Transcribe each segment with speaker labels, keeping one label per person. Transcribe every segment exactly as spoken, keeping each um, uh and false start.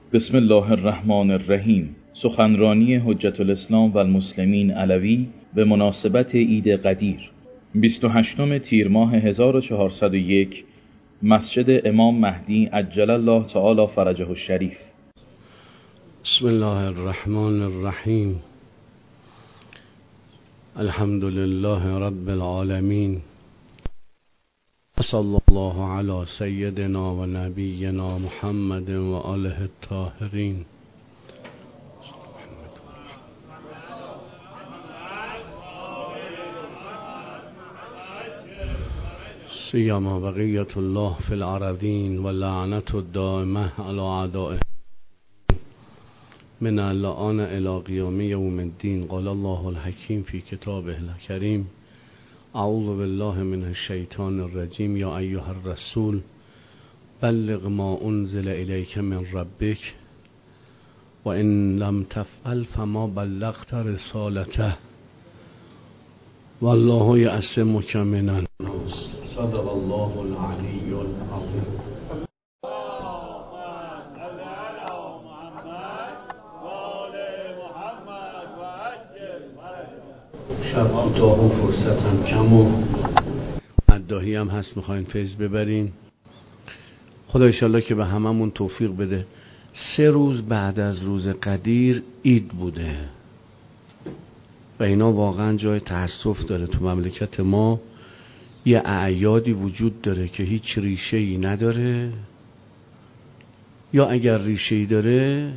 Speaker 1: بسم الله الرحمن الرحیم. سخنرانی حجت الاسلام و المسلمین علوی به مناسبت عید قدیر، بیست و هشتم تیر ماه هزار و چهارصد و یک، مسجد امام مهدی عجل الله تعالی فرجه الشریف.
Speaker 2: بسم الله الرحمن الرحیم. الحمد لله رب العالمین. صلی الله علی سیدنا و نبینا محمد و آله الطاهرین. سیما بقیت الله فی الارضین و لعنت الدائمه علی اعدائه من الان الی قیام یوم الدین. قال الله الحکیم فی کتابه الکریم. اعوذ بالله من الشیطان الرجیم. یا ایها الرسول بلغ ما انزل الیک من ربک و ان لم تفعل فما بلغت رسالته والله یعصمک من الناس. صدق الله العلی العظیم. شب کوتاه و فرصتم کم و مداحی هم هست، میخواین فیض ببرین. خدا انشالله که به هممون توفیق بده. سه روز بعد از روز قدیر عید بوده و اینا واقعا جای تأسف داره. تو مملکت ما یه اعیادی وجود داره که هیچ ریشه‌ای نداره، یا اگر ریشه‌ای داره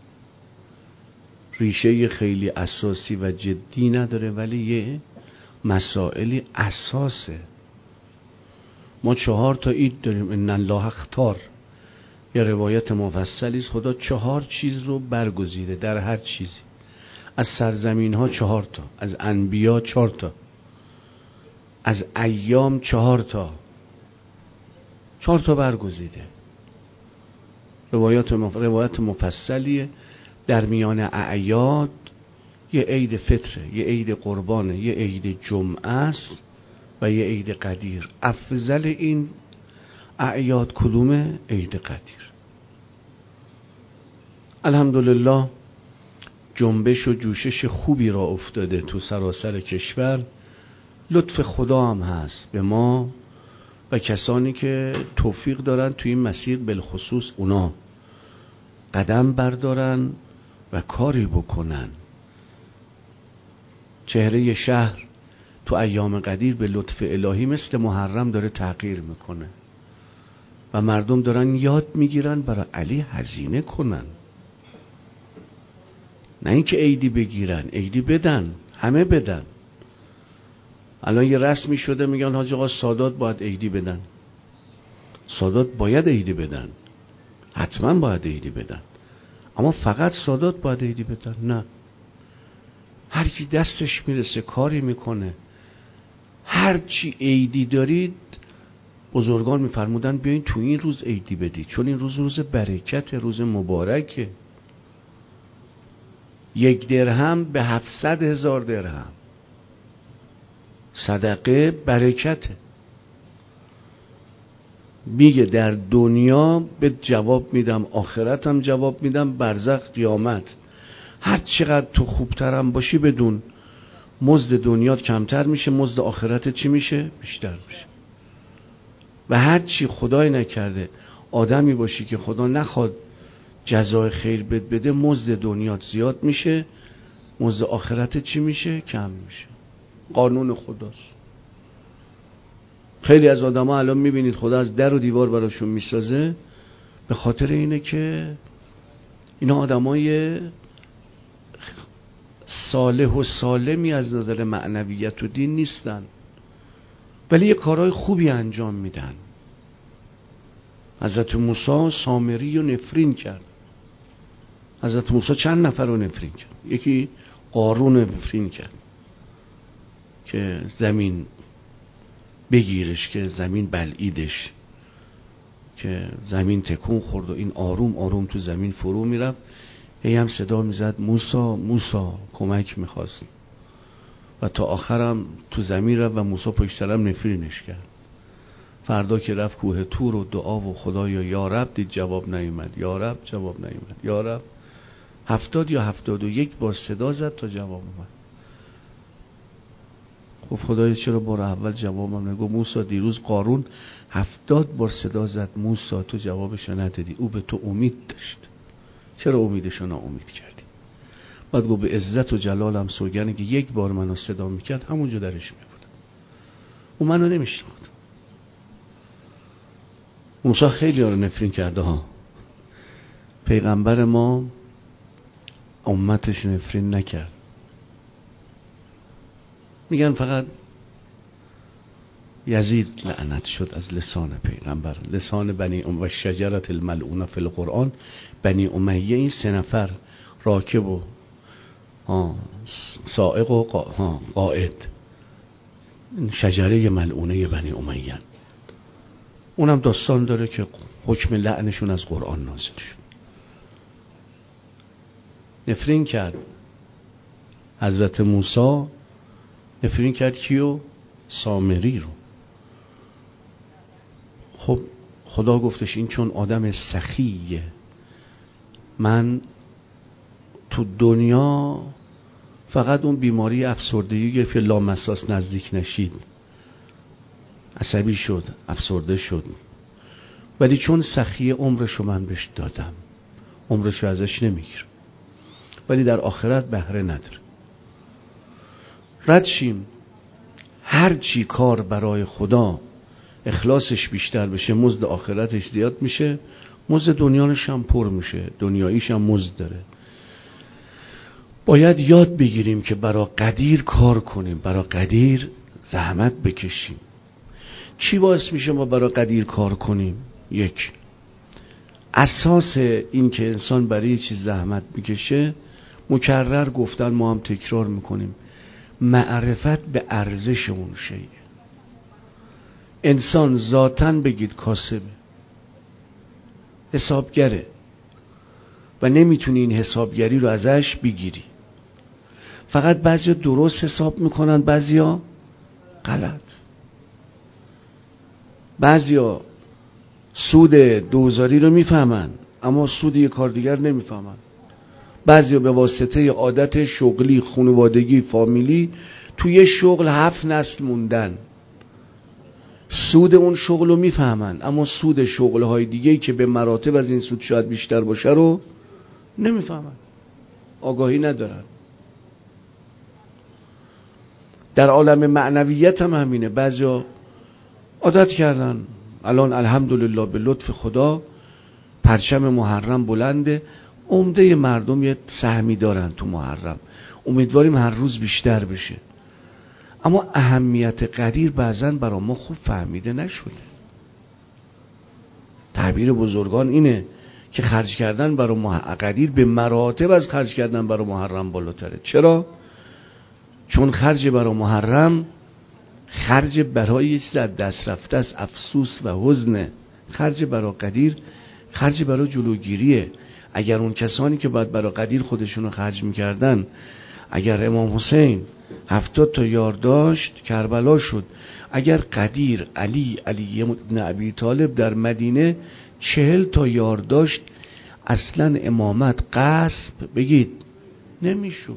Speaker 2: ریشه خیلی اساسی و جدی نداره، ولی یه مسائلی اساسه. ما چهار تا عید داریم. ان الله اختار، یه روایت مفصلی است. خدا چهار چیز رو برگزیده در هر چیزی. از سرزمین ها چهار تا، از انبیا چهار تا، از ایام چهار تا، چهار تا برگزیده. روایت مف... روایت مفصلیه. در میان اعیاد یه عید فطره، یه عید قربانه، یه عید جمعه است و یه عید قدیر. افضل این اعیاد کدومه؟ عید قدیر. الحمدلله جنبش و جوشش خوبی را افتاده تو سراسر کشور. لطف خدا هم هست به ما و کسانی که توفیق دارن تو این مسیر، بالخصوص اونا قدم بردارن و کاری بکنن. چهره شهر تو ایام قدیر به لطف الهی مثل محرم داره تغییر میکنه و مردم دارن یاد میگیرن برای علی هزینه کنن، نه اینکه عیدی بگیرن، عیدی بدن، همه بدن. الان یه رسمی شده میگن حاج آقا سادات باید عیدی بدن. سادات باید عیدی بدن، حتما باید عیدی بدن، اما فقط سادات باید عیدی بدن؟ نه، هر کی دستش میرسه کاری میکنه. هر چی عیدی دارید بزرگان میفرمودن بیاین تو این روز عیدی بدید، چون این روز روز برکت، روز مبارکه. یک درهم به هفتصد هزار درهم صدقه برکته. میگه در دنیا به جواب میدم، آخرتم جواب میدم، برزخ قیامت. هر چقدر تو خوبترم باشی بدون مزد دنیات کمتر میشه، مزد آخرت چی میشه؟ بیشتر میشه. و هر چی خدای نکرده آدمی باشی که خدا نخواد جزای خیر بد بده، مزد دنیات زیاد میشه، مزد آخرت چی میشه؟ کم میشه. قانون خداست. خیلی از آدم ها الان میبینید خدا از در و دیوار براشون میسازه، به خاطر اینه که اینا آدم های صالح و سالمی از نظر معنویت و دین نیستن، ولی یه کارهای خوبی انجام میدن. حضرت موسی سامری رو نفرین کرد. حضرت موسی چند نفر رو نفرین کرد؟ یکی قارون نفرین کرد که زمین بگیرش، که زمین بلعیدش، که زمین تکون خورد و این آروم آروم تو زمین فرو میرفت. هی هم صدا میزد موسی موسی، کمک میخواست و تا آخرم تو زمین رفت و موسی پشت سرم نفرینش کرد. فردا که رفت کوه طور و دعا و خدایا یا رب، دید جواب نیومد، یا رب جواب نیومد، یا رب. هفتاد یا هفتاد و یک بار صدا زد تا جواب اومد. خب خدایا چرا بار اول جوابم نگو؟ موسی دیروز قارون هفتاد بار صدا زد، موسی تو جوابش ندادی، او به تو امید داشت، چرا امیدشو ناامید کردی؟ بعد گفت به عزت و جلالم سوگنه که یک بار منو صدا میکرد همونجا درش میبودم. او منو نمیشناخت. موسی خیلی ها رو نفرین کرده ها، پیغمبر ما امتش نفرین نکرد. میگن فقط یزید لعنت شد از لسان پیغمبر، لسان بنی ام و شجرت الملعونه فی القرآن. بنی امیه این سه نفر، راکب و سائق و قائد، شجره ملعونه بنی امیه، اونم داستان داره که حکم لعنشون از قرآن نازل شد. نفرین کرد حضرت موسی، نفرین کرد کیو؟ سامری رو. خب خدا گفتش این چون آدم سخیه، من تو دنیا فقط اون بیماری افسردگی گرفت، لامساس نزدیک نشید، عصبی شد، افسرده شد، ولی چون سخیه عمرشو من بهش دادم، عمرشو ازش نمیگیرم، ولی در آخرت بهره نداره. رد شیم، هر چی کار برای خدا اخلاصش بیشتر بشه، مزد آخرتش زیاد میشه، مزد دنیاش هم پر میشه، دنیاییش هم مزد داره. باید یاد بگیریم که برای قدیر کار کنیم، برای قدیر زحمت بکشیم. چی باعث میشه ما برای قدیر کار کنیم؟ یک، اساس این که انسان برای یه چیز زحمت میکشه، مکرر گفتن ما هم تکرار میکنیم، معرفت به ارزش اون شیء. انسان ذاتاً بگید کاسبه، حسابگره و نمیتونی این حسابگری رو ازش بگیری. فقط بعضیا درست حساب میکنن، بعضیا غلط. بعضیا سود دوزاری رو میفهمن اما سود یک کار دیگر نمیفهمن. بعضیا به واسطه عادت شغلی، خانوادگی، فامیلی توی شغل هفت نسل موندن، سود اون شغل رو میفهمن اما سود شغلهای دیگه‌ای که به مراتب از این سود شاید بیشتر باشه رو نمیفهمن، آگاهی ندارن. در عالم معنویت هم همینه. بعضیا عادت کردن، الان الحمدلله به لطف خدا پرچم محرم بلنده، عمده مردم یه سهمی دارن تو محرم، امیدواریم هر روز بیشتر بشه، اما اهمیت قدیر بعضاً برای ما خوب فهمیده نشده. تعبیر بزرگان اینه که خرج کردن برای قدیر به مراتب از خرج کردن برای محرم بالاتره. چرا؟ چون خرج برای محرم خرج برای یه چیز از دست رفته است، افسوس و حزن. خرج برای قدیر خرج برای جلوگیریه. اگر اون کسانی که باید برای قدیر خودشونو خرج میکردن، اگر امام حسین هفتاد تا یار داشت کربلا شد، اگر قدیر علی علی ابن ابی طالب در مدینه چهل تا یار داشت، اصلا امامت غصب بگید نمیشد.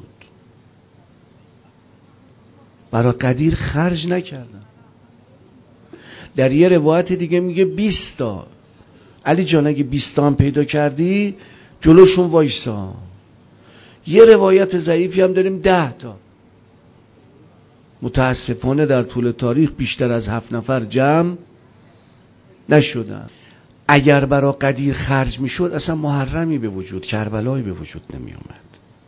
Speaker 2: برای قدیر خرج نکردن. در یه روایت دیگه میگه بیست تا. علی جان اگه بیست تا هم پیدا کردی جلوشون وایسا. یه روایت ضعیفی هم داریم ده تا. متاسفانه در طول تاریخ بیشتر از هفت نفر جمع نشدن. اگر برای قدیر خرج میشد اصلا محرمی به وجود، کربلایی به وجود نمی اومد.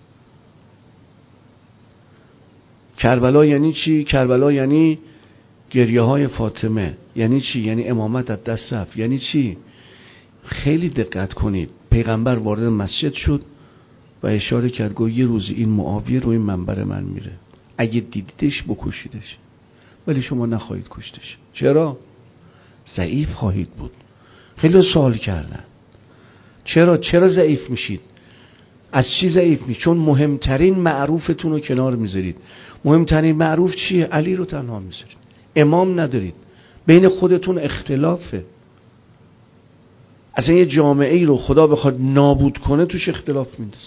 Speaker 2: کربلا یعنی چی؟ کربلا یعنی گریه های فاطمه. یعنی چی؟ یعنی امامت از دست رفت. یعنی چی؟ خیلی دقت کنید. پیغمبر وارد مسجد شد و اشاره کرد گفت یه روز این معاویه روی منبر من میره، اگه دیدیدش بکشیدش، ولی شما نخواهید کشتش. چرا؟ ضعیف خواهید بود. خیلی سوال کردن چرا چرا ضعیف میشید؟ از چی ضعیف میشید؟ چون مهمترین معروفتون رو کنار میذارید. مهمترین معروف چیه؟ علی رو تنها میذارید، امام ندارید. بین خودتون اختلافه. اصلا یه جامعه ای رو خدا بخواد نابود کنه توش اختلاف میندازه.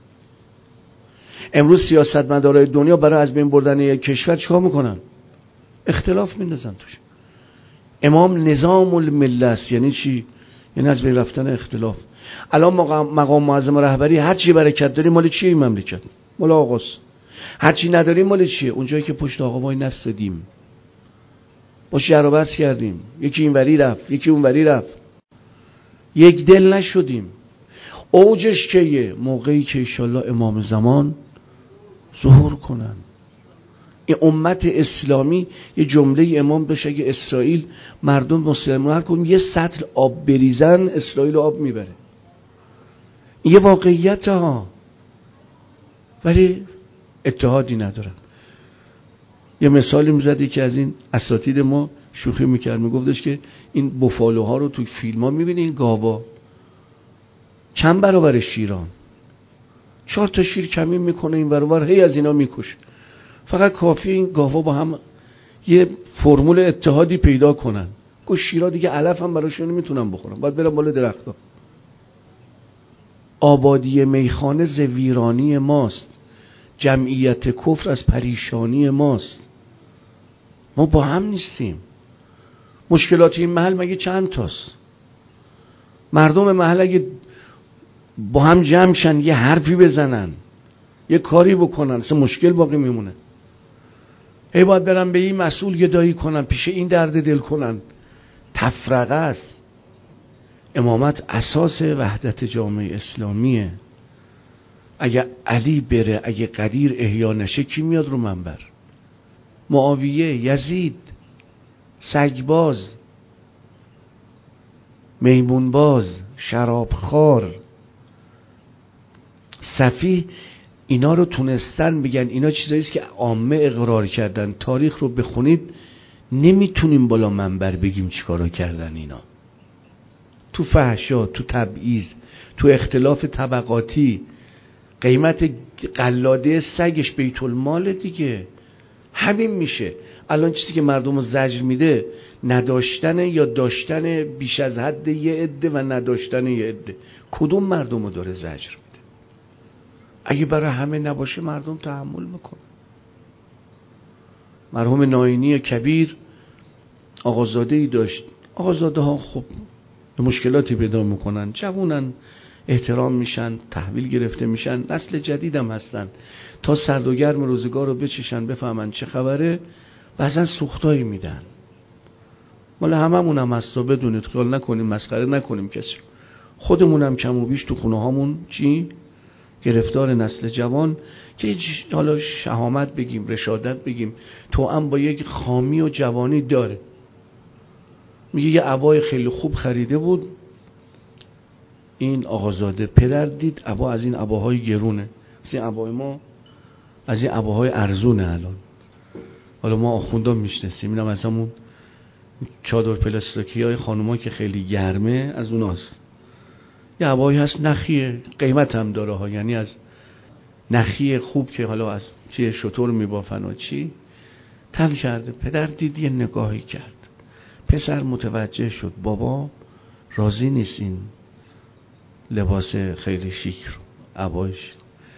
Speaker 2: امروز سیاستمدارای دنیا برای از بین بردن یک کشور چیکار میکنن؟ اختلاف میندازن توش. امام نظام الملت است. یعنی چی؟ یعنی از بین رفتن اختلاف. الان مقام, مقام معظم رهبری هر چی برکت داریم مال چیه این مملکت؟ مال آقاست. هر چی نداریم مال چیه؟ اونجایی که پشت آقا وای نستدیم، با شر و بس کردیم، یکی اینوری رفت یکی اونوری رفت، یک دل نشدیم. اوجش کیه؟ موقعی که انشالله امام زمان ظهور کنن. این امت اسلامی، یه جمله امام بشه اگه اسرائیل مردم مسلمان هر کدوم یه سطل آب بریزن اسرائیل آب میبره. یه واقعیت ها، ولی اتحادی ندارن. یه مثالی میزدی که از این اساتید ما شوخی میکرد، میگفتش که این بوفالوها رو تو فیلم ها میبینی، این گاوا چند برابر شیران، چهار تا شیر کمین میکنه این برابر، هی از اینا میکشه. فقط کافی این گاوا با هم یه فرمول اتحادی پیدا کنن. گوش شیرا دیگه علف هم براشون نمیتونن بخورن، باید برن بالا درخت‌ها. آبادی میخانه ز ویرانی ماست، جمعیت کفر از پریشانی ماست. ما با هم نیستیم. مشکلات این محل مگه چند تاست؟ مردم محل اگه با هم جمع شن، یه حرفی بزنن، یه کاری بکنن، اصلا مشکل باقی میمونه. ای باید برن به این مسئول گدایی کنن، پیش این درد دل کنن. تفرقه است. امامت اساس وحدت جامعه اسلامیه. اگه علی بره، اگه قدیر احیا نشه، کی میاد رو منبر؟ معاویه، یزید، سگباز، میمونباز، شرابخوار، صفی، اینا رو تونستن بگن اینا چیزاییست که عامه اقرار کردن. تاریخ رو بخونید نمیتونیم بالا منبر بگیم چیکارا کردن اینا. تو فحشا، تو تبعیض، تو اختلاف طبقاتی، قیمت قلاده سگش بیت المال دیگه. همین میشه. الان چیزی که مردم رو زجر میده نداشتن یا داشتن بیش از حد یه عده و نداشتن یه عده. کدوم مردم رو داره زجر میده؟ اگه برای همه نباشه مردم تحمل میکنه. مرحوم ناینی کبیر آقازاده ای داشت. آقازاده ها خب مشکلاتی پیدا میکنن، جوونن، احترام میشن، تحویل گرفته میشن، نسل جدیدم هستن. تا سرد و گرم روزگار رو بچشن بفهمن چه خبره، بعضن سوختایی میدن. مال هممون هم هست، بدونید، خیال نکنیم، مسخره نکنیم کسی رو. خودمونم کم و بیش تو خونه هامون چی گرفتار نسل جوان که حالا شهامت بگیم، رشادت بگیم، تو هم با یک خامی و جوانی داره. میگه یه عبای خیلی خوب خریده بود این آقازاده، پدر دید عبا از این عباهای گرونه، از این عبای ما از این عباهای ارزونه. الان حالا ما آخوندا میشناسیم، اینم از همون چادر پلاستیکی های خانوما که خیلی گرمه، از اوناست. یه عبایی هست نخیه، قیمت هم داره ها، یعنی از نخی خوب که حالا از چیه شطور میبافن و چی تن کرده. پدر دید یه نگاهی کرد، پسر متوجه شد بابا راضی نیست این لباس خیلی شیک رو، عبایش.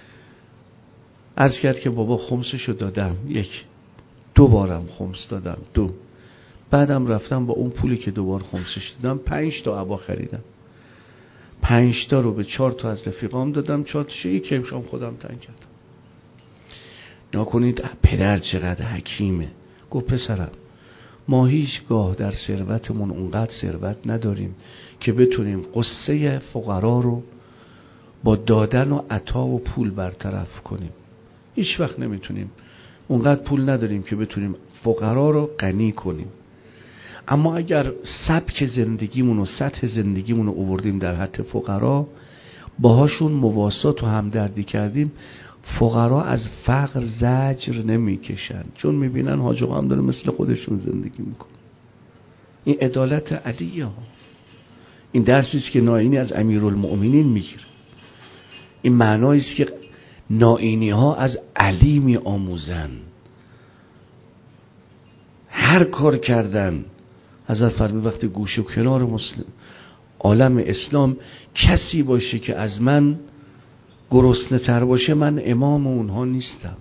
Speaker 2: عرض کرد که بابا خمسشو دادم، یک دو بارم خمس دادم، دو بعدم رفتم با اون پولی که دوبار خمسش دادم پنج تا عبا خریدم، پنج تا رو به چهار تا از رفیقام دادم، چهار تاشو یک کمشام خودم تن کردم. نکنید پدر چقدر حکیمه. گفت پسرم ما هیچگاه در ثروتمون اونقدر ثروت نداریم که بتونیم قصه فقرا رو با دادن و عطا و پول برطرف کنیم. هیچ وقت نمیتونیم. اونقدر پول نداریم که بتونیم فقرا رو غنی کنیم. اما اگر سبک زندگیمون و سطح زندگیمون رو آوردیم در حد فقرا، باهاشون مواسات و همدردی کردیم، فقرا از فقر زجر نمیکشن، چون میبینن حاج آقا هم داره مثل خودشون زندگی میکنه. این عدالت علیه ها. این درسی است که ناینی از امیرالمؤمنین میگیره. این معنایی است که ناینی ها از علی میآموزن. هر کار کردن حضرت فرمود وقتی گوشه و کنار مسلم عالم اسلام کسی باشه که از من گرسنه تر باشه، من امام اونها نیستم.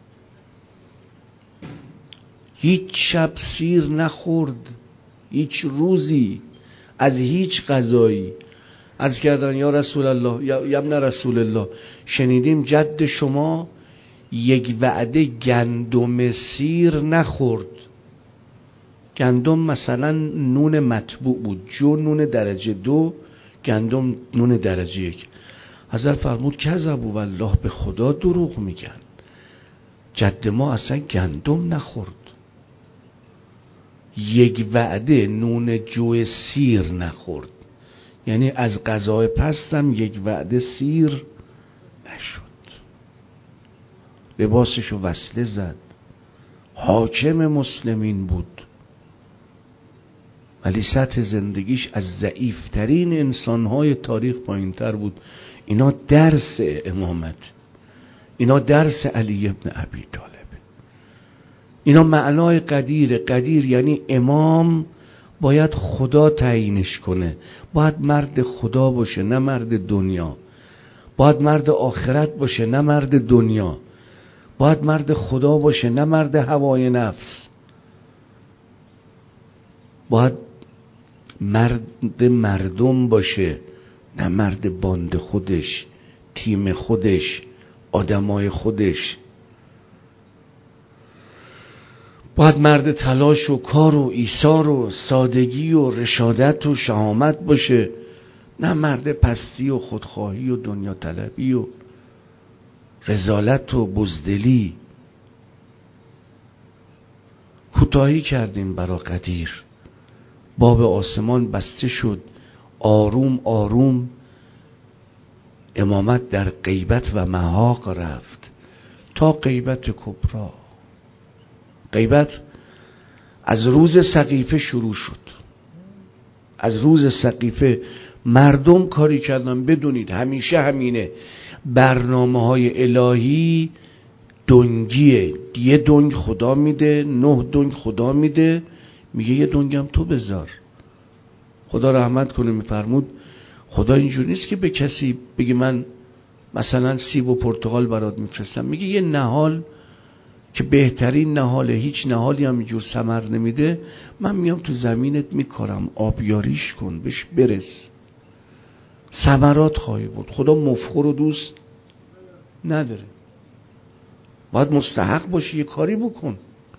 Speaker 2: هیچ شب سیر نخورد، هیچ روزی از هیچ غذایی. عرض کردن یا رسول الله، یا ابن رسول الله، شنیدیم جد شما یک وعده گندم سیر نخورد. گندم مثلا نون مطبوع بود، جو نون درجه دو، گندم نون درجه یک. حضرت فرمود کذبوا والله، به خدا دروغ میگن، جد ما اصلا گندم نخورد، یک وعده نون جو سیر نخورد، یعنی از غذای پستم یک وعده سیر نشد. لباسشو وصله زد، حاکم مسلمین بود، ولی سطح زندگیش از ضعیفترین انسانهای تاریخ پایین تر بود. اینا درس امامت، اینا درس علی ابن ابی طالب، اینا معنای قدیر. قدیر یعنی امام باید خدا تعیینش کنه، باید مرد خدا باشه نه مرد دنیا، باید مرد آخرت باشه نه مرد دنیا، باید مرد خدا باشه نه مرد هوای نفس، باید مرد مردم باشه نه مرد باند خودش، تیم خودش، آدمای خودش. باید مرد تلاش و کار و ایثار و سادگی و رشادت و شهامت باشه نه مرد پستی و خودخواهی و دنیا طلبی و رذالت و بزدلی. کوتاهی کردیم برا قدیر، باب آسمان بسته شد، آروم آروم امامت در غیبت و محاق رفت تا غیبت کبری. غیبت از روز سقیفه شروع شد. از روز سقیفه مردم کاری کردن. بدونید همیشه همینه، برنامه های الهی دنگیه. یه دنگ خدا میده، نه دنگ خدا میده، میگه یه دنگم تو بذار. خدا رحمت کنه میفرمود خدا اینجور نیست که به کسی بگه من مثلا سیب و پرتقال برات میفرستم، میگه یه نهال که بهترین نهاله، هیچ نهالی هم اینجور ثمر نمیده، من میام تو زمینت میکارم، آبیاریش کن، بهش برس، ثمرات خواهی بود. خدا مفخور و دوست نداره، باید مستحق باشی یه کاری بکن.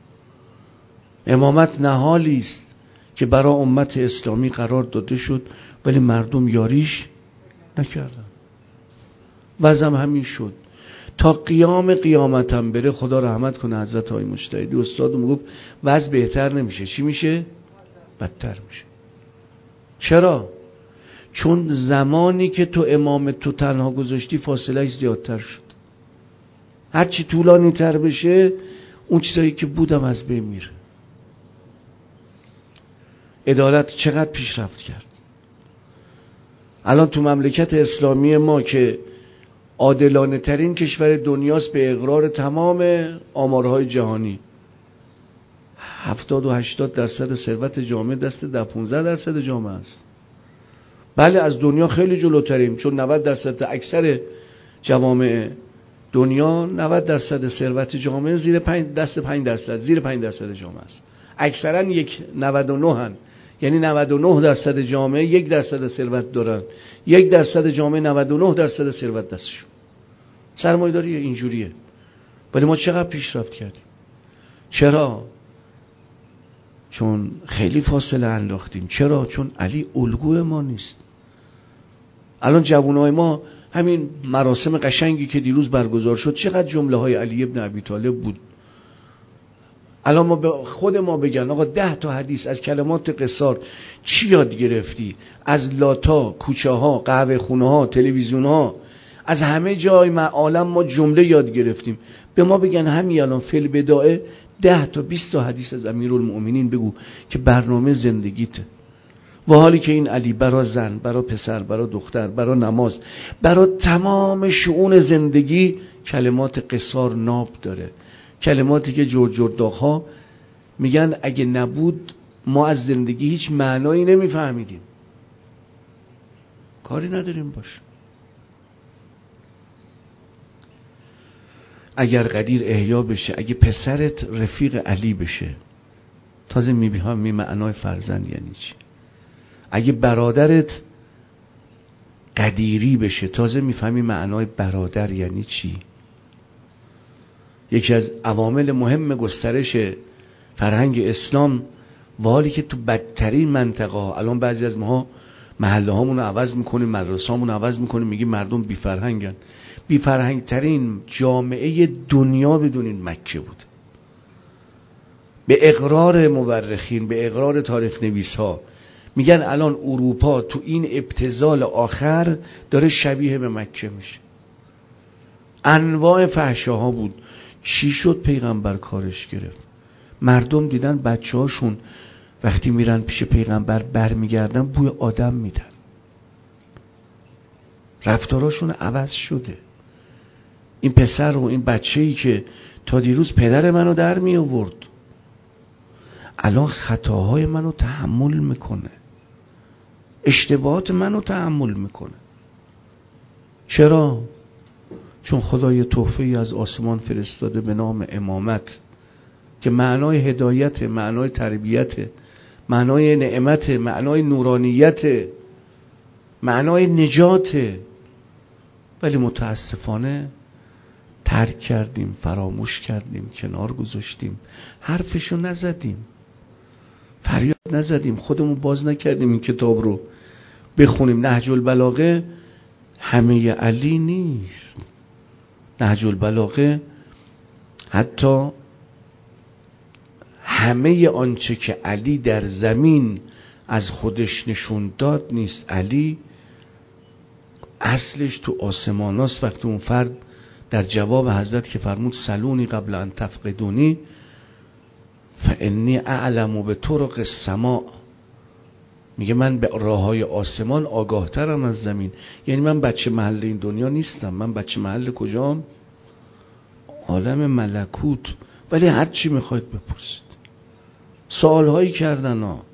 Speaker 2: امامت نهالی است که برای امت اسلامی قرار داده شد ولی مردم یاریش نکردن. وضعم همین شد تا قیام قیامتم بره. خدا رحمت کنه حضرت های مجتهدی استادم گفت وضع بهتر نمیشه، چی میشه؟ بدتر میشه. چرا؟ چون زمانی که تو امامت تو تنها گذاشتی فاصلهش زیادتر شد. هرچی طولانی تر بشه اون چیزایی که بودم از بین میره. عدالت چقدر پیشرفت کرد. الان تو مملکت اسلامی ما که عادلانه ترین کشور دنیاست به اقرار تمام آمارهای جهانی، هفتاد و هشتاد درصد ثروت جامعه دست ده پونزده درصد جامعه است. بله از دنیا خیلی جلوتریم، چون نود درصد اکثر جوامع دنیا نود درصد ثروت جامعه زیر پنج دست پنج درصد زیر پنج درصد جامعه است. اکثرا یک نود و نه هن. یعنی نود و نه درصد جامعه یک درصد ثروت دارن، یک درصد جامعه نود و نه درصد ثروت دستشون. سرمایه‌داری اینجوریه. ولی ما چقدر پیشرفت کردیم. چرا؟ چون خیلی فاصله انداختیم. چرا؟ چون علی الگوی ما نیست. الان جوانای ما همین مراسم قشنگی که دیروز برگزار شد چقدر جمله های علی ابن ابی طالب بود. الان ما به خود ما بگن آقا ده تا حدیث از کلمات قصار چی یاد گرفتی؟ از لاتا، کوچه ها، قهوه خونه ها، تلویزیون ها، از همه جای عالم ما جمله یاد گرفتیم. به ما بگن همین الان فل بدائه ده تا بیست تا حدیث از امیرالمؤمنین بگو که برنامه زندگیته. و حالی که این علی برا زن، برا پسر، برا دختر، برا نماز، برا تمام شؤون زندگی کلمات قصار ناب داره. کلماتی که جور جور داغ ها میگن اگه نبود ما از زندگی هیچ معنایی نمیفهمیدیم. کاری نداریم باش. اگر قدیر احیا بشه، اگه پسرت رفیق علی بشه، تازه میبینم معنای فرزند یعنی چی. اگه برادرت قدیری بشه، تازه میفهمی معنای برادر یعنی چی. یکی از عوامل مهم گسترش فرهنگ اسلام و حالی که تو بدترین منطقه، الان بعضی از ماها محله هامون رو عوض میکنیم، مدرسه هامون رو عوض میکنیم، میگیم مردم بی فرهنگن. بی فرهنگ ترین جامعه دنیا بدونین مکه بود. به اقرار مورخین، به اقرار تاریخ نویس ها، میگن الان اروپا تو این ابتذال آخر داره شبیه به مکه میشه. انواع فحشاها بود. چی شد پیغمبر کارش گرفت؟ مردم دیدن بچه هاشون وقتی میرن پیش پیغمبر برمیگردن بوی آدم میدن. رفتاراشون عوض شده. این پسر و این بچه‌ای که تا دیروز پدر منو در می آورد، الان خطاهای منو تحمل میکنه، اشتباهات منو تحمل میکنه. چرا؟ چون خدا یه تحفه‌ای از آسمان فرستاده به نام امامت که معنای هدایت، معنای تربیت، معنای نعمت، معنای نورانیت، معنای نجات. ولی متاسفانه ترک کردیم، فراموش کردیم، کنار گذاشتیم، حرفشو نزدیم، فریاد نزدیم، خودمون باز نکردیم این کتاب رو بخونیم. نهج البلاغه همه علی نیست. نهج البلاغه حتی همه آنچه که علی در زمین از خودش نشون داد نیست. علی اصلش تو آسماناست. وقتی اون فرد در جواب حضرت که فرمود سلونی قبل ان تفقدونی فانی اعلم به طرق السماء، میگه من به راههای آسمان آگاه ترم از زمین. یعنی من بچه محل این دنیا نیستم. من بچه محل کجام؟ عالم ملکوت. ولی هر چی میخواید بپرسید. سوالهایی کردن ها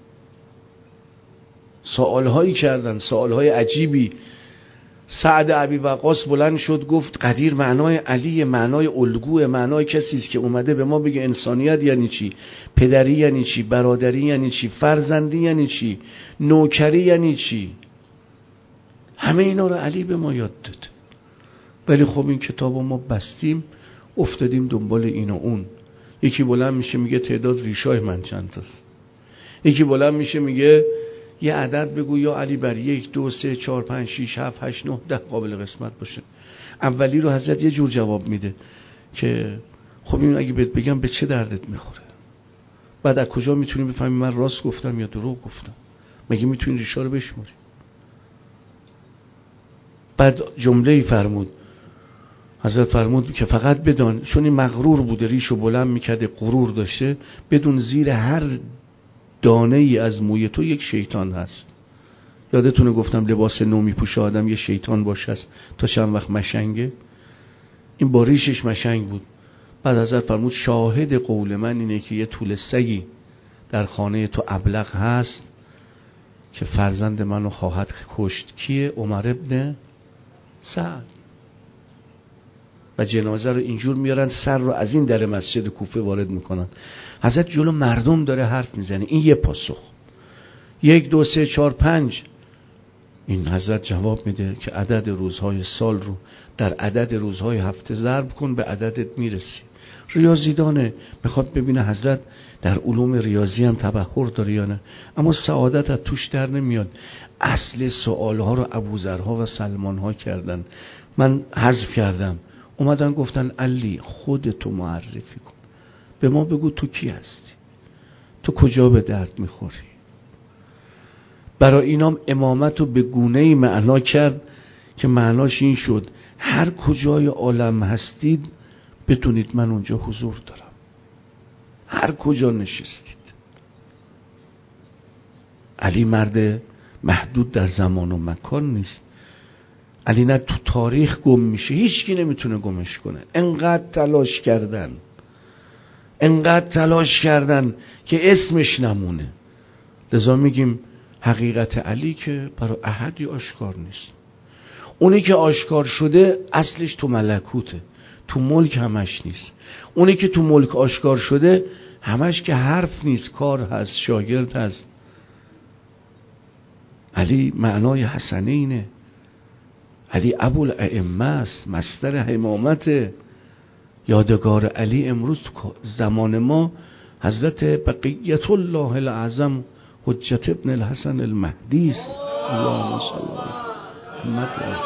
Speaker 2: سوالهایی کردن سوالهای عجیبی. سعد ابی وقاص بلند شد گفت قدیر معنای علی، معنای الگوه، معنای کسی است که اومده به ما بگه انسانیت یعنی چی، پدری یعنی چی، برادری یعنی چی، فرزندی یعنی چی، نوکری یعنی چی. همه اینا رو علی به ما یاد داد. ولی خب این کتابو ما بستیم، افتادیم دنبال این و اون. یکی بلند میشه میگه تعداد ریشای من چند تاست. یکی بلند میشه میگه یه عدد بگو یا علی بر یک دو سه چهار پنج شیش هفت هشت نه ده قابل قسمت باشه. اولی رو حضرت یه جور جواب میده که خب این اگه بهت بگم به چه دردت میخوره؟ بعد از کجا میتونی بفهمی من راست گفتم یا دروغ گفتم؟ مگه میتونی ریشا رو بشماری؟ بعد جمله‌ای فرمود حضرت، فرمود که فقط بدان، چون این مغرور بوده، ریشو بلند میکرده، غرور داشته، بدون زیر هر دانه ای از موی تو یک شیطان هست. یادتونه گفتم لباس نو میپوشه آدم یه شیطان باشه است تا چند وقت مشنگه. این با ریشش مشنگ بود. بعد حضرت فرمود شاهد قول من اینه که یه طول سگی در خانه تو ابلق هست که فرزند منو خواهد کشت. کیه؟ عمر ابن سعد. و جنازه رو اینجور میارن، سر رو از این در مسجد کوفه وارد میکنن. حضرت جلو مردم داره حرف میزنه. این یه پاسخ. یک دو سه چهار پنج. این حضرت جواب میده که عدد روزهای سال رو در عدد روزهای هفته ضرب کن، به عددت میرسی. ریاضیدانه، میخواد ببینه حضرت در علوم ریاضی هم تبحر داره یا نه. اما سعادت از توش در نمیاد. اصل سوالها رو ابوذرها و سلمانها کردن. من حذف کردم. اومدن گفتن علی خودتو معرفی کن، به ما بگو تو کی هستی، تو کجا به درد میخوری. برای اینام امامت رو به گونه‌ای معنا کرد که معناش این شد هر کجای عالم هستید بدونید من اونجا حضور دارم. هر کجا نشستید. علی مرد محدود در زمان و مکان نیست. علی نه تو تاریخ گم میشه، هیچکی نمیتونه گمش کنه. انقدر تلاش کردن انقدر تلاش کردن که اسمش نمونه. لذا میگیم حقیقت علی که برای احدی آشکار نیست. اونی که آشکار شده اصلش تو ملکوته، تو ملک همش نیست. اونی که تو ملک آشکار شده همش که حرف نیست، کار هست، شاگرد هست. علی معنای حسنه اینه. علی ابوالائمه است، مصدر حمامت. یادگار علی امروز تو زمان ما حضرت بقیت الله الاعظم حجت ابن الحسن المهدی است. اللهم صل علی محمد.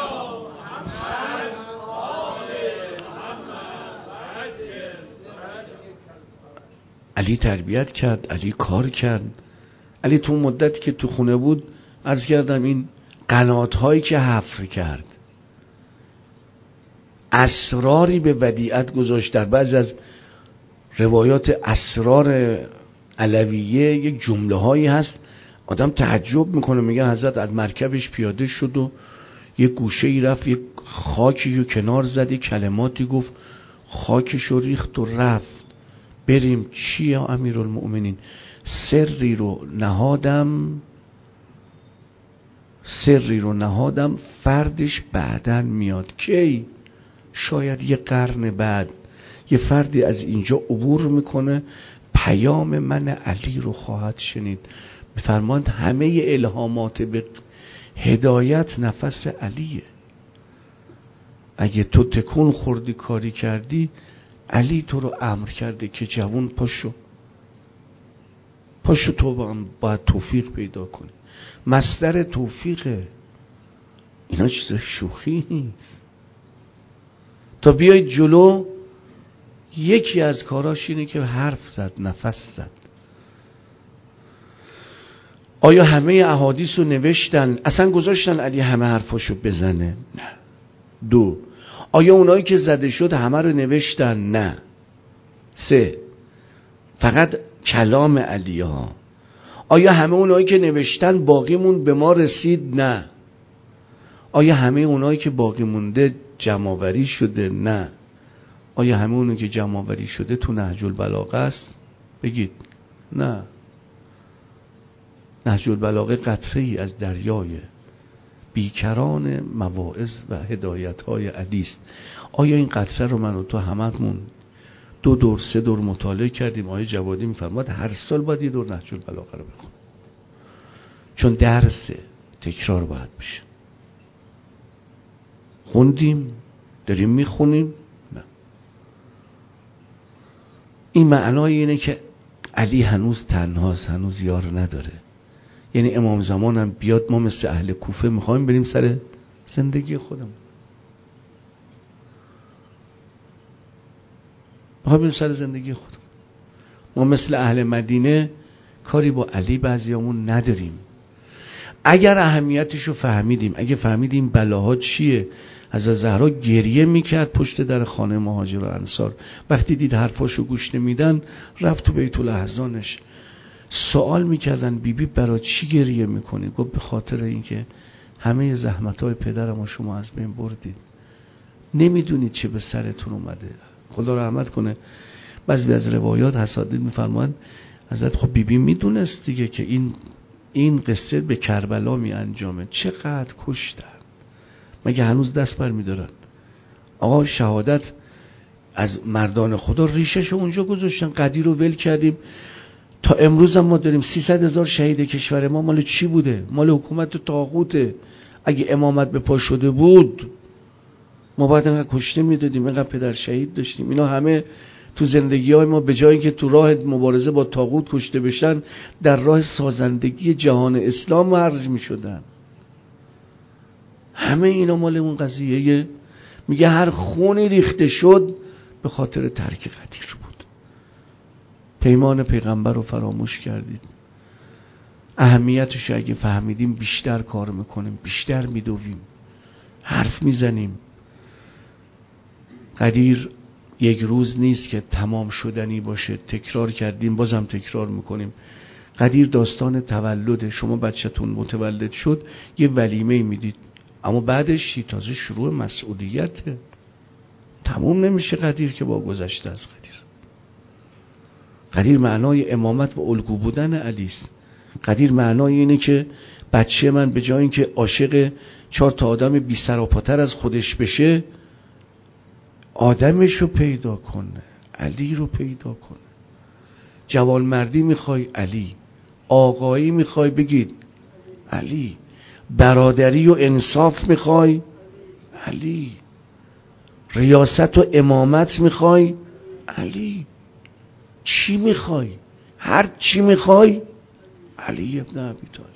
Speaker 2: علی تربیت کرد، علی کار کرد. علی تو مدتی که تو خونه بود عرض کردم این قنات هایی که حفر کرد، اسراری به ودیعت گذاشت. در بعضی از روایات اسرار علویه یک جمله هایی هست آدم تعجب میکنه. میگه حضرت از مرکبش پیاده شد و یک گوشه ای رفت، یک خاکی رو کنار زد، یک کلماتی گفت، خاکش رو ریخت و رفت. بریم چی یا امیرالمؤمنین؟ سری رو نهادم، سری رو نهادم فردش بعدن میاد. کی؟ شاید یه قرن بعد یه فردی از اینجا عبور میکنه، پیام من علی رو خواهد شنید. بفرماند همه الهامات به هدایت نفس علیه. اگه تو تکون خوردی کاری کردی، علی تو رو امر کرده که جوان پاشو پاشو، تو با هم باید توفیق پیدا کنی. مصدر توفیقه. اینا چیز شوخی نیست. تا بیای جلو یکی از کاراش اینه که حرف زد، نفس زد. آیا همه احادیث رو نوشتن اصلا گذاشتن علی همه حرفاشو بزنه؟ نه. دو، آیا اونایی که زده شد همه رو نوشتن؟ نه. سه، فقط کلام علی ها. آیا همه اونایی که نوشتن باقیمون به ما رسید؟ نه. آیا همه اونایی که باقی مونده جمع‌آوری شده؟ نه. آیا همه اونایی که جمع‌آوری شده تو نهج البلاغه است؟ بگید نه. نهج البلاغه قطره‌ای از دریای بیکران مواعظ و هدایت‌های علی است. آیا این قطره رو من و تو هممون دو دور سه دور مطالعه کردیم؟ آیه جوادی می‌فرماد هر سال باید یه دور نهج البلاغه رو بخونیم، چون درسه، تکرار باید بشه. خوندیم، داریم میخونیم؟ نه. این معنای اینه که علی هنوز تنهاست، هنوز یار نداره. یعنی امام زمان هم بیاد ما مثل اهل کوفه میخوایم بریم سر زندگی خودم، میخوایم بریم سر زندگی خودم. ما مثل اهل مدینه کاری با علی بعضیامون نداریم. اگر اهمیتشو فهمیدیم، اگه فهمیدیم بلاها چیه، حضرت زهرا گریه میکرد پشت در خانه مهاجر و انصار. وقتی دید حرفاشو گوش نمیدن رفت تو بیت الاحزانش. سوال میکردن بیبی برای چی گریه میکنی؟ گفت به خاطر اینکه همه زحمتهای پدرم و شما از بین بردید، نمیدونید چه به سرتون اومده. خدا رحمت کنه. بعضی از روایات حسادید میفرمایند حضرت خب بیبی میدونست دیگه که این این قصه به کربلا می انجامه. چقدر کشتن، مگه هنوز دست بر می دارن؟ آقا شهادت از مردان خدا ریشش اونجا گذاشتن. قدیر رو ول کردیم، تا امروز هم ما داریم سیصد هزار شهید کشور ما. مال چی بوده؟ مال حکومت طاغوته. اگه امامت به پا شده بود ما باید اینقدر کشته میدادیم، اینقدر پدر شهید داشتیم. اینا همه تو زندگی های ما به جای اینکه تو راه مبارزه با طاغوت کشته بشن، در راه سازندگی جهان اسلام مرج می شدن. همه اینا مال اون قضیه. میگه هر خونی ریخته شد به خاطر ترک قدیر بود. پیمان پیغمبر رو فراموش کردید. اهمیتش اگه فهمیدیم بیشتر کار میکنیم، بیشتر میدویم، حرف میزنیم. قدیر یک روز نیست که تمام شدنی باشه. تکرار کردیم، بازم تکرار میکنیم. قدیر داستان تولده. شما بچه‌تون متولد شد یه ولیمه میدید، اما بعدش تازه شروع مسئولیته. تموم نمیشه قدیر که با گذشته از قدیر. قدیر معنای امامت و الگو بودن علی است. قدیر معنای اینه که بچه من به جای اینکه عاشق چهار تا آدم بی سر و پاتر از خودش بشه، آدمش رو پیدا کنه، علی رو پیدا کنه. جوانمردی میخوای؟ علی. آقایی میخوای؟ بگید علی. برادری و انصاف میخوای؟ علی. ریاست و امامت میخوای؟ علی. چی میخوای؟ هر چی میخوای؟ علی ابن ابی طالب.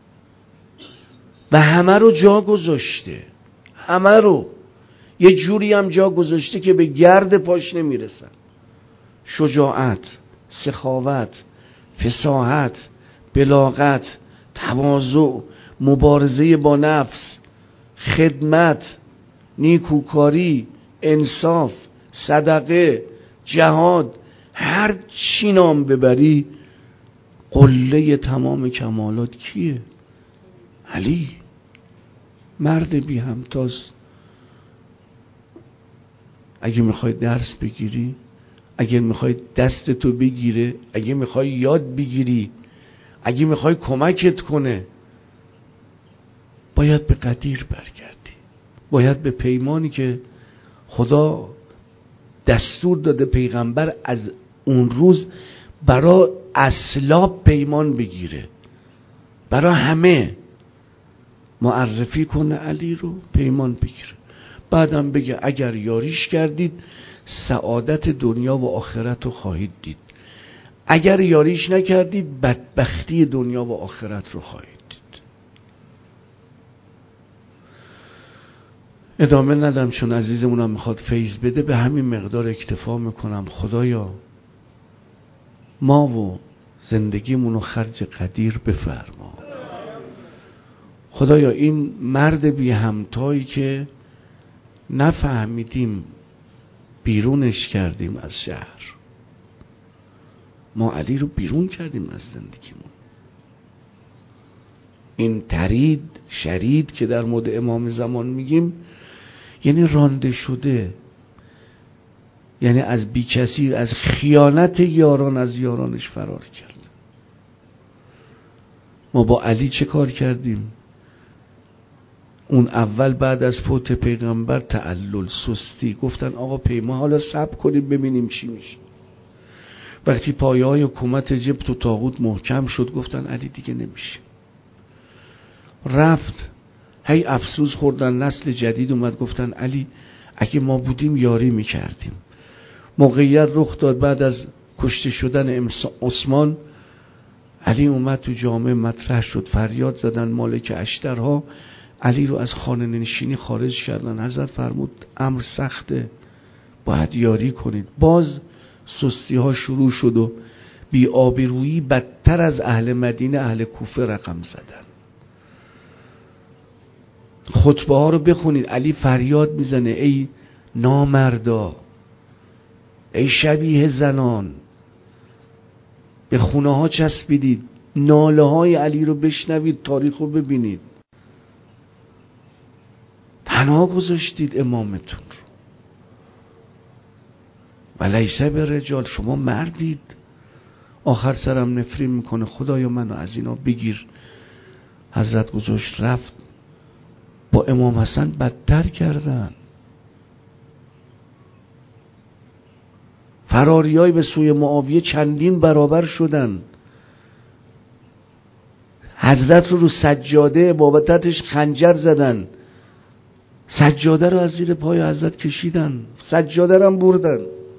Speaker 2: و همه رو جا گذاشته، همه رو یه جوری هم جا گذاشته که به گرد پاش نمیرسن. شجاعت، سخاوت، فصاحت، بلاغت، تواضع، مبارزه با نفس، خدمت، نیکوکاری، انصاف، صدقه، جهاد، هر چی نام ببری قله تمام کمالات کیه؟ علی. مرد بی همتاز. اگه میخوای درس بگیری، اگه میخوای دستتو بگیره، اگه میخوای یاد بگیری، اگه میخوای کمکت کنه، باید به قدیر برگردی. باید به پیمانی که خدا دستور داده پیغمبر از اون روز برای اسلاب پیمان بگیره، برای همه معرفی کنه علی رو، پیمان بگیره. بعدم بگه اگر یاریش کردید سعادت دنیا و آخرت رو خواهید دید، اگر یاریش نکردید بدبختی دنیا و آخرت رو خواهید دید. ادامه ندم چون عزیزمونم میخواد فیض بده، به همین مقدار اکتفا میکنم. خدایا ما و زندگیمون رو خرج قدیر بفرما. خدایا این مرد بی همتایی که نفهمیدیم بیرونش کردیم از شهر، ما علی رو بیرون کردیم از زندگیمون. این ترید شرید که در مورد امام زمان میگیم یعنی رانده شده، یعنی از بی کسی، از خیانت یاران از یارانش فرار کرد. ما با علی چه کار کردیم؟ اون اول بعد از فوت پیغمبر تعلل، سستی، گفتن آقا پیمان حالا صبر کنیم ببینیم چی میشه. وقتی پایه های حکومت جبت و طاغوت محکم شد گفتن علی دیگه نمیشه. رفت، هی افسوس خوردن، نسل جدید اومد گفتن علی اگه ما بودیم یاری میکردیم. موقعیت رخ داد بعد از کشته شدن عثمان، علی اومد تو جامعه مطرح شد، فریاد زدن مالک اشترها علی رو از خانه نشینی خارج کردن. حضرت فرمود امر سخته، باید یاری کنید. باز سستی ها شروع شد و بی آبرویی بدتر از اهل مدینه اهل کوفه رقم زدن. خطبه ها رو بخونید، علی فریاد میزنه ای نامردا، ای شبیه زنان، به خونه ها چسبیدید، ناله های علی رو بشنوید، تاریخ رو ببینید. تنها گذاشتید امامتون رو. و لیسه به رجال، شما مردید. آخر سرم نفرین میکنه خدایا منو از اینا بگیر. حضرت گذاشت رفت. با امام حسن بدتر کردن. فراریای به سوی معاویه چندین برابر شدن. حضرت رو رو سجاده بابتش خنجر زدن، سجاده رو از زیر پای حضرت کشیدن، سجاده رو هم بردن.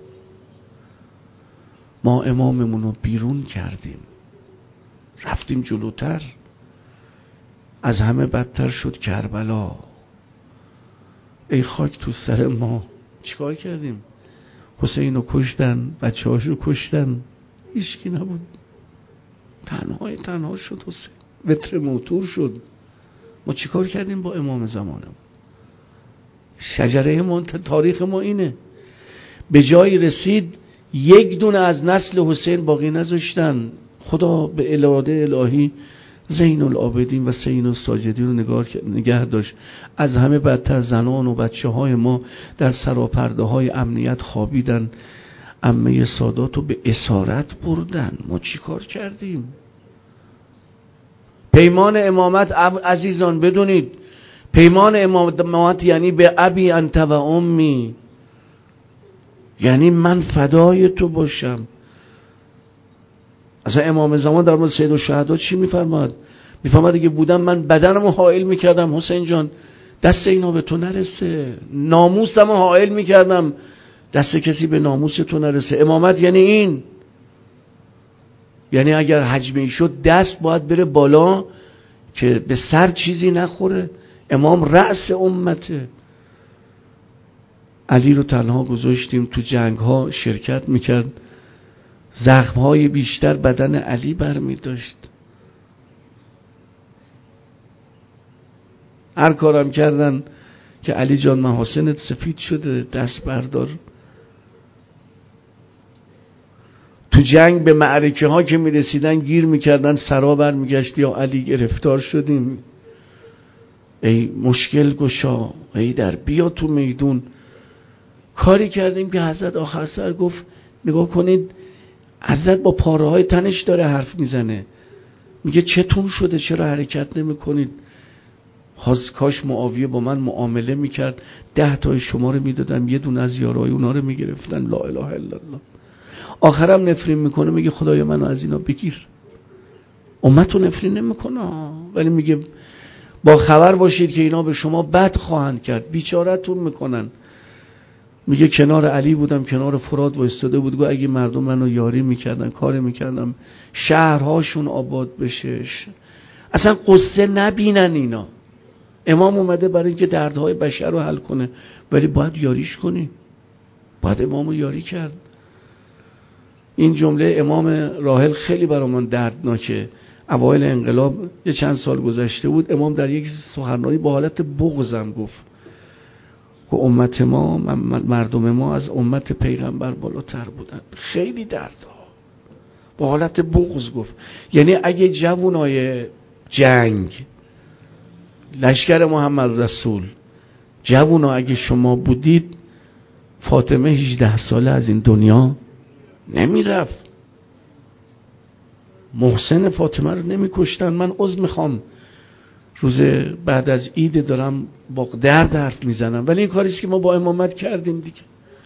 Speaker 2: ما اماممون رو بیرون کردیم، رفتیم جلوتر. از همه بدتر شد کربلا. ای خاک تو سر ما، چیکار کردیم؟ حسین رو کشتن، بچه هاش رو کشتن، هیچکی نبود، تنهای تنها شد حسین، وتر موتور شد. ما چیکار کردیم با امام زمانمون؟ شجره ما، تاریخ ما اینه. به جایی رسید یک دونه از نسل حسین باقی نذاشتن. خدا به اراده الهی زین العابدین و سین الساجدین رو نگاه نگه داشت. از همه بدتر زنان و بچه های ما در سراپرده های امنیت خوابیدن. عمه سادات رو به اسارت بردن. ما چی کار کردیم؟ پیمان امامت عزیزان بدونید، پیمان امامت یعنی به ابی انت و امی، یعنی من فدای تو باشم. اصلا امام زمان در مورد سید الشهدا چی میفرماد؟ میفرماد اگه بودم من بدنمو حائل میکردم حسین جان دست اینا به تو نرسه، ناموسمو حائل میکردم دست کسی به ناموس تو نرسه. امامت یعنی این، یعنی اگر حجمی شد دست باید بره بالا که به سر چیزی نخوره. امام رأس امته. علی رو تنها گذاشتیم، تو جنگ ها شرکت میکرد، زخم های بیشتر بدن علی برمی داشت. هر کارم کردن که علی جان محاسنت سفید شده دست بردار. تو جنگ به معرکه ها که می رسیدن گیر می کردن، سرا بر می گشت یا علی گرفتار شدیم، ای مشکل گشا، ای در بیا تو میدون. کاری کردیم که حضرت آخر سر گفت نگاه کنید حضرت با پاره های تنش داره حرف میزنه، میگه چتون شده چرا حرکت نمی کنید؟ کاش معاویه با من معامله میکرد، ده تای شما رو میدادم یه دون از یارای اونا رو میگرفتن. لا اله الا الله. آخرم نفرین میکنه، میگه خدایا منو از اینا بگیر. امتو نفرین نمیکنه ولی میگه با خبر باشید که اینا به شما بد خواهند کرد، بیچاره‌تون میکنن. میگه کنار علی بودم، کنار فرات وایستاده بود، گفت اگه مردم منو یاری میکردن، کار میکردم شهرهاشون آباد بشه. اصلا قصه نبینن اینا. امام اومده برای اینکه دردهای بشر رو حل کنه، ولی باید یاریش کنی. باید امامو یاری کرد. این جمله امام راحل خیلی برام دردناکه. اوایل انقلاب یه چند سال گذشته بود، امام در یک سخنرانی با حالت بغضم گفت که امت ما، مردم ما از امت پیغمبر بالاتر بودن. خیلی دردها، با حالت بغض گفت. یعنی اگه جوانای جنگ، لشکر محمد رسول، جوونا اگه شما بودید، فاطمه هجده ساله از این دنیا نمیرفت. محسن فاطمه رو نمی کشتن. من عذر میخوام روز بعد از عید دارم با درد حرف میزنم، ولی این کاریست که ما با امامت کردیم دیگه.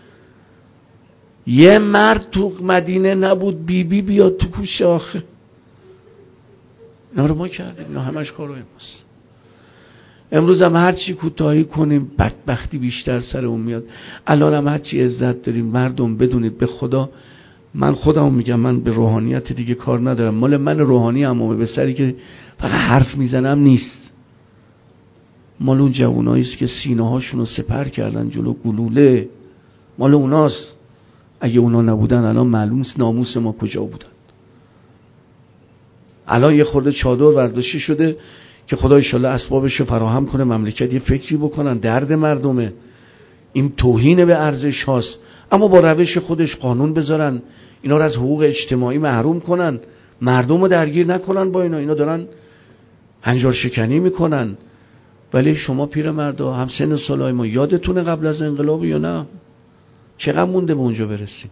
Speaker 2: یه مرد تو مدینه نبود بی بی بیاد تو کوچه آخه. اینا رو ما کردیم، اینا همش کارهای ماست. امروز هم هرچی کوتاهی کنیم بدبختی بیشتر سر اون میاد. الان هم هرچی عزت داریم، مردم بدونید به خدا، من خودم میگم من به روحانیت دیگه کار ندارم، مال من روحانی عمومه به سری که فقط حرف میزنم نیست، مال اون جوانایی است که سینه هاشون رو سپر کردن جلو گلوله، مال اوناست. اگه اونا نبودن الان معلوم نیست ناموس ما کجا بودن. الان یه خورده چادر ورداشته شده که خدا ان شاءالله اسبابش رو فراهم کنه، مملکت یه فکری بکنن، درد مردمه، این توهین به ارزش هاست، اما با روش خودش قانون بذارن اینا رو از حقوق اجتماعی محروم کنن، مردم رو درگیر نکنن با اینا. اینا دارن هنجار شکنی میکنن. ولی شما پیرمردا هم سن سالای ما یادتونه قبل از انقلاب یا نه؟ چقدر مونده به اونجا برسیم؟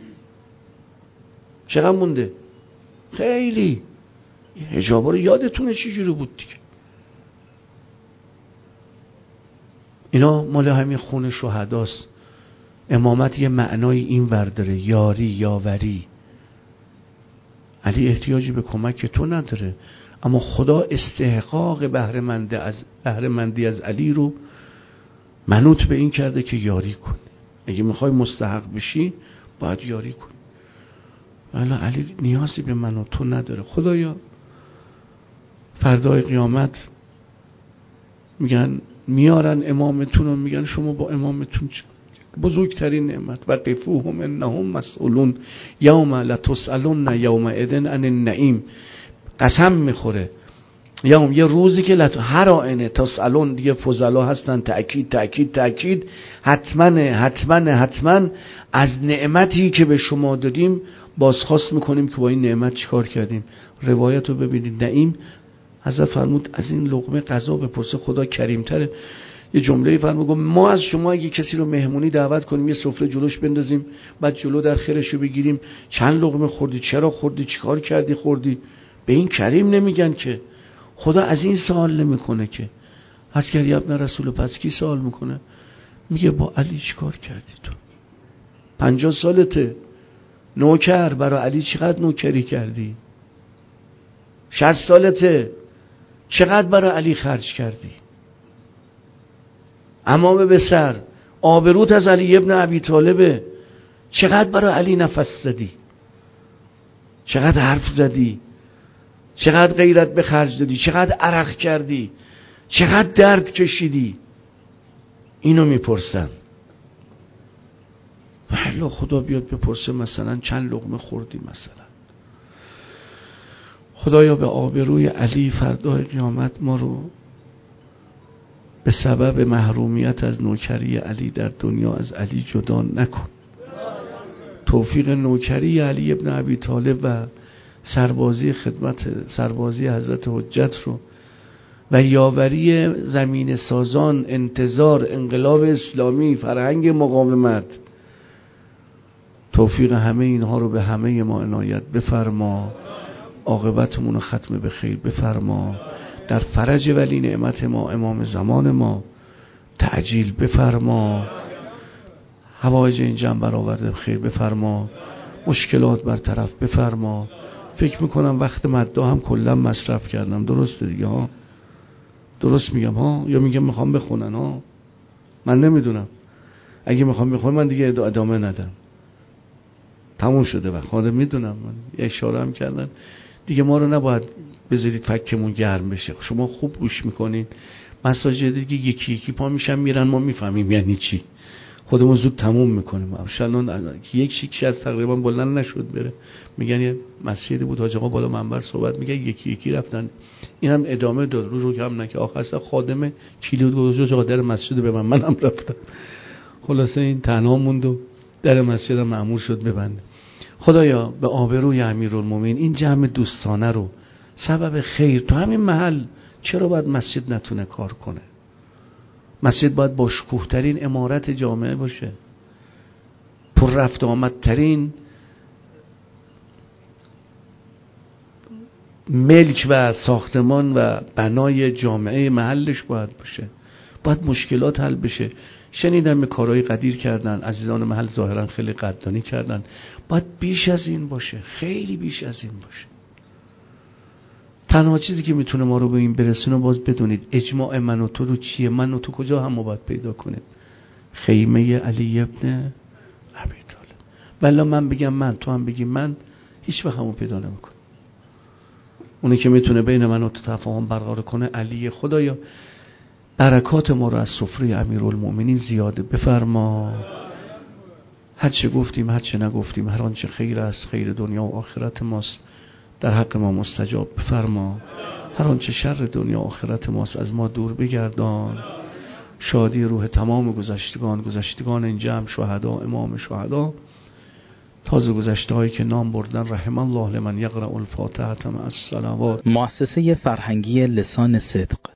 Speaker 2: چقدر مونده؟ خیلی. حجابا رو یادتونه چی جوری بود دیگه؟ اینا مال همین خون شهداست. امامت یه معنای این ور داره، یاری، یاوری. علی احتیاجی به کمک تو نداره، اما خدا استحقاق بهره‌مندی از بهره‌مندی از علی رو منوط به این کرده که یاری کنی. اگه میخوای مستحق بشی باید یاری کنی. ولی علی نیازی به من و تو نداره. خدایا فردای قیامت میگن میارن امامتون و میگن شما با امامتون چه؟ بزرگترین نعمت و قفوهم انهم مسئولون یوم لتسألن یومئذ عن النعیم. قسم میخوره یوم، یه روزی که لط... هر آینه تسألون دیگه فضلا هستن، تأکید تأکید تأکید، حتما حتما حتما از نعمتی که به شما دادیم بازخواست میکنیم که با این نعمت چیکار کردیم. روایت رو ببینید، نعیم حضرت فرمود از این لقمه غذا بپرسه خدا کریمتره. یه جمله فرمود گفت ما از شما اگه کسی رو مهمونی دعوت کنیم یه سفره جلوش بندازیم بعد جلو در خیرشو بگیریم چند لقمه خوردی، چرا خوردی، چیکار کردی خوردی، به این کریم نمیگن که. خدا از این سوال نمیکنه که هست کردی ابن رسول. پس کی سوال میکنه؟ میگه با علی چی کار کردی تو؟ پنجاه سالته، نوکر برای علی چقدر نوکری کردی؟ شصت سالته، چقدر برای علی خرج کردی؟ امام به سر، آبروت از علی ابن ابی طالبه، چقدر برای علی نفس زدی؟ چقدر حرف زدی؟ چقدر غیرت به خرج دادی؟ چقدر عرق کردی؟ چقدر درد کشیدی؟ اینو میپرسن. والا خدا بیاد بپرسه مثلا چند لقمه خوردی مثلا. خدایا به آبروی علی فردای قیامت ما رو به سبب محرومیت از نوکری علی در دنیا از علی جدا نکن. توفیق نوکری علی ابن ابی طالب و سربازی خدمت سربازی حضرت حجت رو و یاوری زمین سازان، انتظار انقلاب اسلامی، فرهنگ مقاومت، توفیق همه اینها رو به همه ما عنایت بفرما. عاقبتمون رو ختم به خیر بفرما. در فرج ولی نعمت ما امام زمان ما تعجیل بفرما. حوایج این جمع برآورده خیر بفرما. مشکلات برطرف بفرما. فکر میکنم وقت مدعا هم کلا مصرف کردم. درسته دیگه ها؟ درست میگم ها؟ یا میگم میخوام بخونن ها؟ من نمیدونم. اگه میخوام بخونم من دیگه ادامه ندم. تموم شده و خود میدونم. من اشاره هم کردن دیگه ما رو نباید بذارید فکمون گرم بشه. شما خوب گوش میکنید. مساجد دیگه یکی یکی پا میشن میرن، ما میفهمیم یعنی چی. خودمون زود تموم میکنیم. شلون یک شیکش از تقریبا بلند نشد بره. میگن یه مسجدی بود حاج آقا بالا منبر صحبت میگه یکی یکی رفتن. اینم ادامه داد رو رو هم نکه آخر سر خادم کلید گذاشت آقا در مسجد به من منم رفتم. خلاصه این تنها موند و در مسجد مأمور شد ببنده. خدایا به آبروی امیرالمومنین این جمع دوستانه رو سبب خیر تو همین محل، چرا باید مسجد نتونه کار کنه؟ مسجد باید با شکوه ترین عمارت جامعه باشه، پر رفت آمد ترین ملک و ساختمان و بنای جامعه محلش باید باشه. باید مشکلات حل بشه. شنیدم به کارهای قدیر کردن، عزیزان محل ظاهرا خیلی قدردانی کردن. باید بیش از این باشه، خیلی بیش از این باشه. تنها چیزی که میتونه ما رو به این برسونه باز بدونید اجماع من و تو رو چیه. من و تو کجا هم ما باید پیدا کنیم؟ خیمه علی ابن ابی طالب. ولی من بگم من، تو هم بگیم من، هیچ وقت همو پیدا نمیکنه. اونی که میتونه بین من و تو تفاهم برقرار کنه علی. خدایا برکات ما رو از سفره امیرالمومنین زیاده بفرما. هر چه گفتیم هر چه نگفتیم، هر آنچه خیر است، خیر دنیا و آخرت ماست، در حق ما مستجاب بفرما. هر آنچه شر دنیا و آخرت ماست از ما دور بگردان. شادی روح تمام گذشتگان، گذشتگان این جمع، شهدا، امام شهدا، تازه گذشته هایی که نام بردن، رحم الله لمن یقرأ الفاتحه مع الصلوات.
Speaker 1: مؤسسه فرهنگی لسان صدق